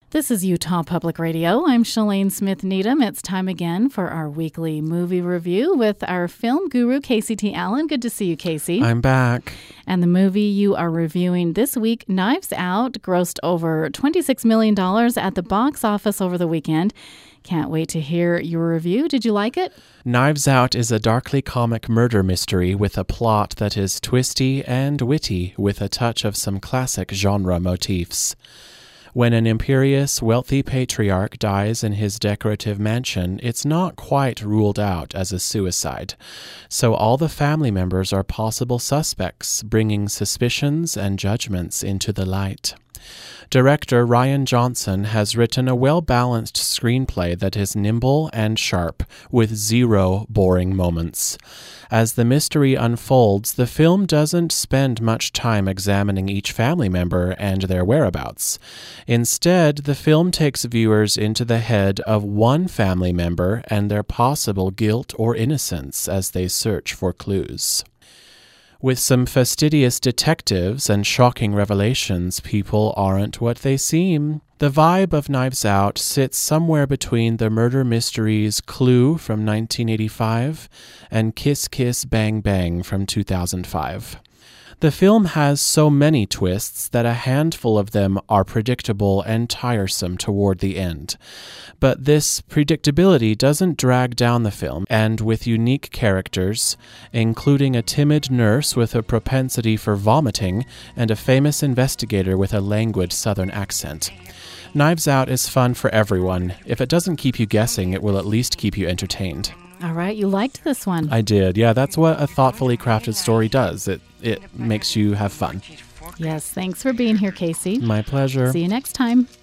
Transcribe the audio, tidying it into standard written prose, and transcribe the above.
This is Utah Public Radio. I'm Shalane Smith Needham. It's time again for our weekly movie review with our film guru, Casey T. Allen. Good to see you, Casey. I'm back. And the movie you are reviewing this week, Knives Out, grossed over $26 million at the box office over the weekend. Can't wait to hear your review. Did you like it? Knives Out is a darkly comic murder mystery with a plot that is twisty and witty with a touch of some classic genre motifs. When an imperious, wealthy patriarch dies in his decorative mansion, it's not quite ruled out as a suicide. So all the family members are possible suspects, bringing suspicions and judgments into the light. Director Rian Johnson has written a well-balanced screenplay that is nimble and sharp, with zero boring moments. As the mystery unfolds, the film doesn't spend much time examining each family member and their whereabouts. Instead, the film takes viewers into the head of one family member and their possible guilt or innocence as they search for clues. With some fastidious detectives and shocking revelations, people aren't what they seem. The vibe of Knives Out sits somewhere between the murder mysteries Clue from 1985 and Kiss Kiss Bang Bang from 2005. The film has so many twists that a handful of them are predictable and tiresome toward the end. But this predictability doesn't drag down the film, and with unique characters, including a timid nurse with a propensity for vomiting and a famous investigator with a languid southern accent. Knives Out is fun for everyone. If it doesn't keep you guessing, it will at least keep you entertained. All right, you liked this one. I did. Yeah, that's what a thoughtfully crafted story does. It makes you have fun. Yes, thanks for being here, Casey. My pleasure. See you next time.